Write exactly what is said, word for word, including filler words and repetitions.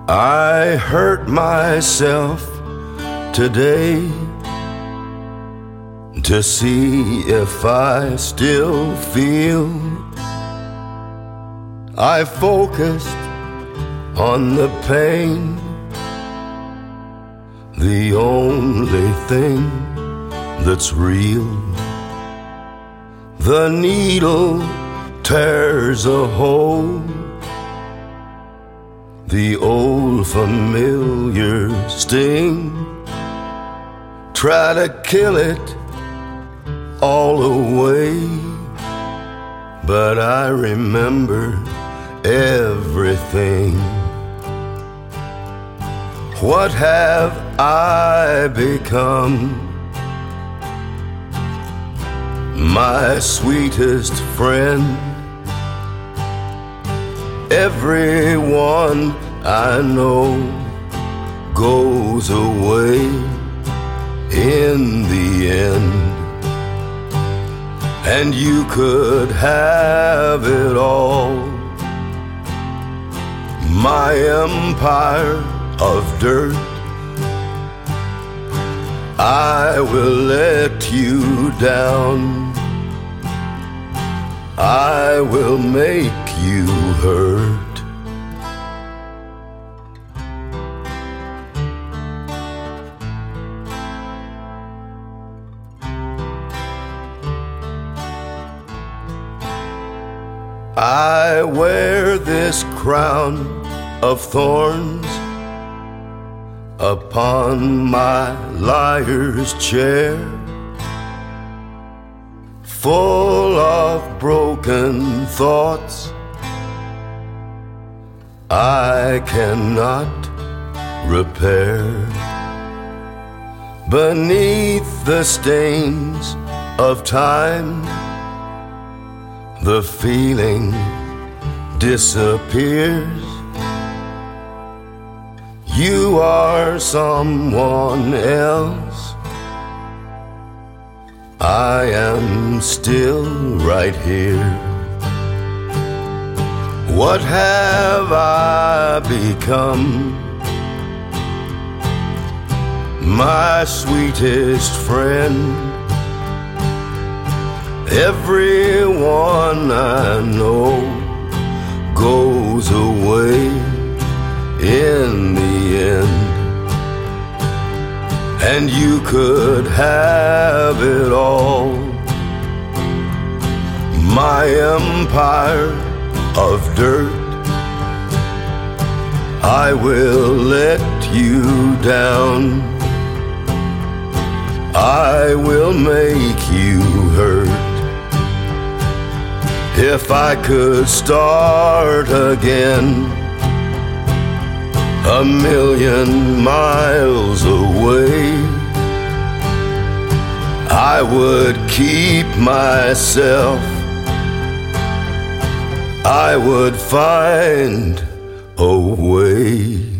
I hurt myself today to see if I still feel. I focused on the pain, the only thing that's real. The needle tears a hole, the old familiar sting. Try to kill it all away, but I remember everything. What have I become? My sweetest friend. Everyone I know goes away in the end, and you could have it all. My empire of dirt, I will let you down. I will make you hurt. I wear this crown of thorns upon my liar's chair, full of broken thoughts I cannot repair. Beneath the stains of time, the feeling disappears. You are someone else. I am still right here. What have I become? My sweetest friend. Everyone I know goes away in the end, and you could have it all. My empire of dirt, I will let you down. I will make you hurt. If I could start again a million miles away, I would keep myself. I would find a way.